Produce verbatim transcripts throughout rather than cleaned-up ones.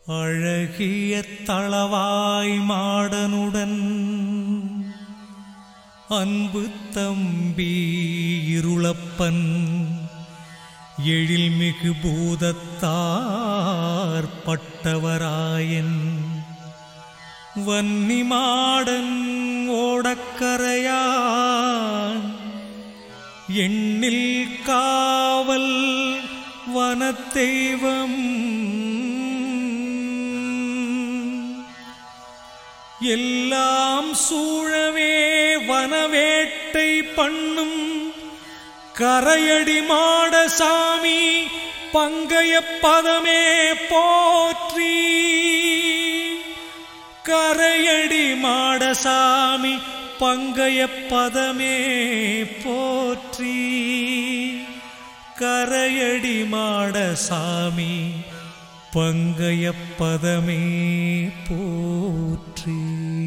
அழகிய தளவாய் மாடனுடன் அன்பு தம்பி இருளப்பன் எழில்மிகு பூதத்தார் பட்டவராயன் வன்னி மாடன் ஓடக்கரையான் எண்ணில் காவல் வனத்தெய்வம் எல்லாம் சூழவே வனவேட்டை பண்ணும் கரையடி மாடசாமி பங்கைய பதமே போற்றி. கரையடி மாடசாமி பங்கைய பதமே போற்றி. கரையடி மாடசாமி பங்கைய பதமே போற்றி.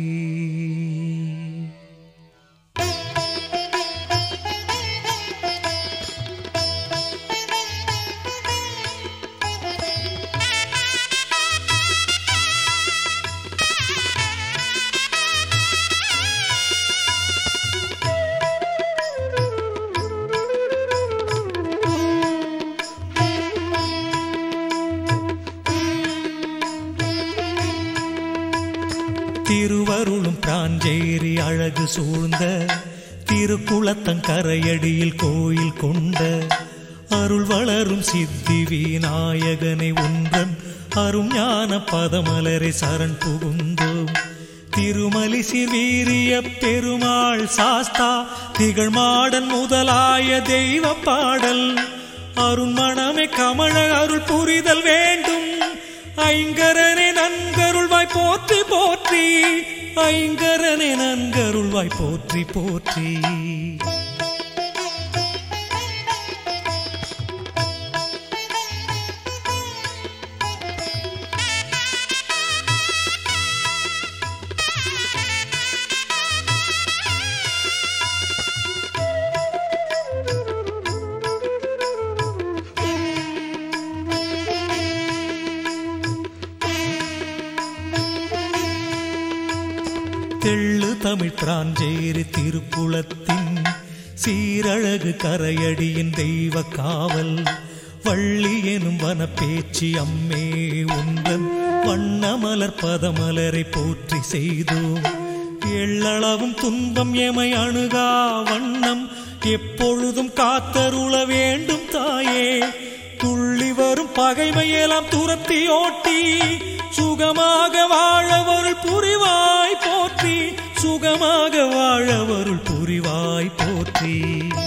திருவருளும் பிராஞ்சேரி அழகு சூழ்ந்த திருக்குளத்தங்கரையடியில் கோயில் கொண்ட அருள் வளரும் சித்தி விநாயகனை ஒன்றன் அரும் ஞான பதமலரை சரண் புகுந்தோம். திருமலிசி வீரிய பெருமாள் சாஸ்தா திகழ்மாடன் முதலாய தெய்வ பாடல் அருண்மணமே கமழ அருள் புரிதல் வேண்டும். ஐங்கரனே நன்கருள்வாய் போற்றி போற்றி. ஐங்கரனே நன்கருள்வாய் போற்றி போற்றி. தெள்ளு தமிழ் பிராஞ்சேரி திருக்குளத்தின் சீரழகு கரையடியின் தெய்வ காவல் வள்ளி எனும் வனப்பேச்சி அம்மே உந்தன் வண்ணமலர் பதமலரை போற்றி செய்தோம். எள்ளளவும் துன்பம் எமை அணுகா வண்ணம் எப்பொழுதும் காத்தருள வேண்டும் தாயே. துள்ளி வரும் பகைமையெல்லாம் துரத்தி ஓட்டி சுகமாக வாழவருள் புரிவாய் போற்றி. சுகமாக வாழவருள் புரிவாய் போற்றி.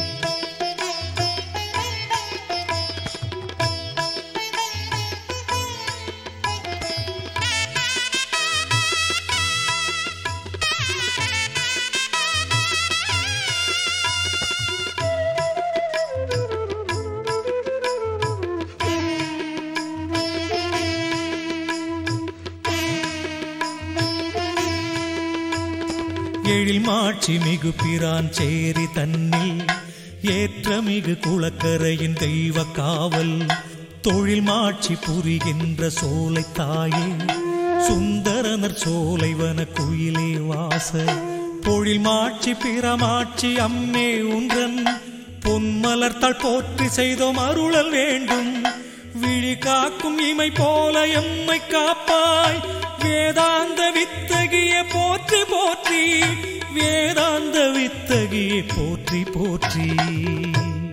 எழில் மாட்சி மிகு பிரான் சேரி தன்னில் ஏற்ற மிகு குளக்கரையின் தெய்வ காவல் தொழில் மாட்சி புரிகின்ற சோலை தாயே சுந்தரனர் சோலைவன குயிலே வாச பொழில் மாட்சி பிறமாட்சி அம்மே உன்றன் பொன்மலர்த்தாள் போற்றி செய்தோம் அருளல் வேண்டும். விழி காக்கும் இமை போல எம்மை காப்பாய். வேதாந்த வித்தகிய போற்றி போற்றி. வேதாந்த வித்தகிய போற்றி போற்றி.